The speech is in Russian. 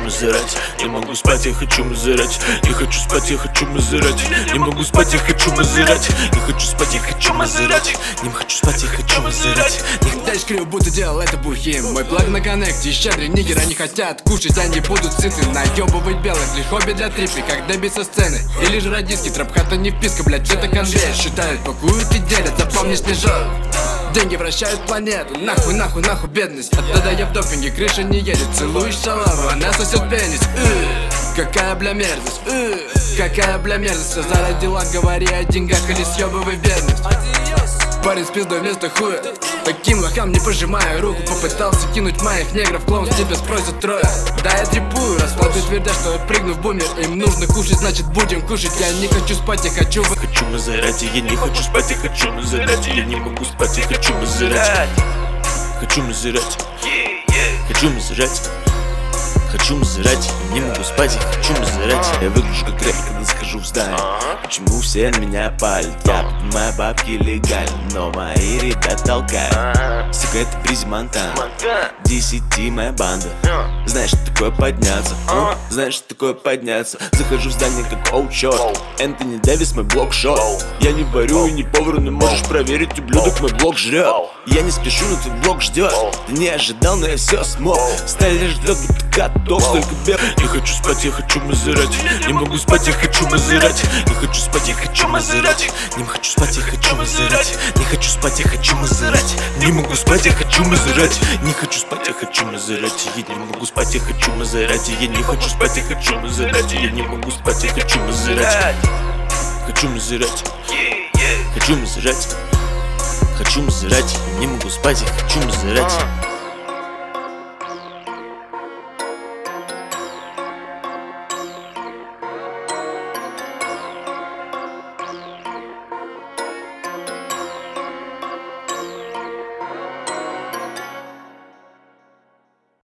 мазерать. Не могу спать, я хочу мазерать. Не хочу спать, я хочу мазерать. Не могу спать, я хочу мазерать. Не хочу спать, я хочу мазерать. Не хочу спать, я хочу мазерать. Дальше криво, будто делал это бухим. Мой плаг на коннекте, щедрые нигеры не хотят кушать, они будут сыты. Наебывать белых, лишь хобби для трипи, как добиться сцены. Или жрать диски, трэп-хата не вписка, блять, это конвейер. Считают, пакуют и делят, запомни снежок. Деньги вращают планету, нахуй, нахуй, нахуй бедность. А тогда я в допинге, крыша не едет. Целуешь шалаву, она сосет пенис. Какая бля мерзость, какая бля мерзость. Все зародила, говори о деньгах или съебывай бедность. Парень с пиздой вместо хуя. Таким лохам не пожимая руку. Попытался кинуть моих негров, клоун с тебя спросят трое. Да я трепую, расклады твердят, что я прыгну в бумер. Им нужно кушать, значит будем кушать. Я не хочу спать, я хочу Хочу мазерать, я не хочу спать, я хочу мазерать. Я не могу спать, я хочу мазерать. Хочу мазерать. Хочу мазерать. Хочу мазерать, не могу спать, я хочу мазерать. Я выгляжу как рэп, когда захожу в здание. Почему все на меня палят? Я поднимаю бабки легально, но мои ребят толкают. Сука, это Бризи Монтана, DCT моя банда. Знаешь, что такое подняться? Знаешь, что такое подняться? Захожу в здание как оу, черт. Энтони Дэвис, мой блок шоу. Я не варю и не повар, но можешь проверить, ублюдок мой блок жрет. Я не спешу, но твой блок ждет. Ты не ожидал, но я все смог. Стали ждет, будто каток, столько бег. Не хочу спать, я хочу мазерать. Не могу спать, я хочу мазерать. Не хочу спать, я хочу мазерать. Не хочу спать, я хочу мазерать. Не хочу спать, я хочу мазерать. Не могу спать, я хочу мазерать. Не хочу спать, я хочу мазерать. Я не могу спать, я хочу мазерать. Я не хочу спать, я хочу мазерать. Я не могу спать, я хочу мазерать. Хочу мазерать. Хочу мазерать. Хочу мазерать. Не могу спать, я хочу мазерать.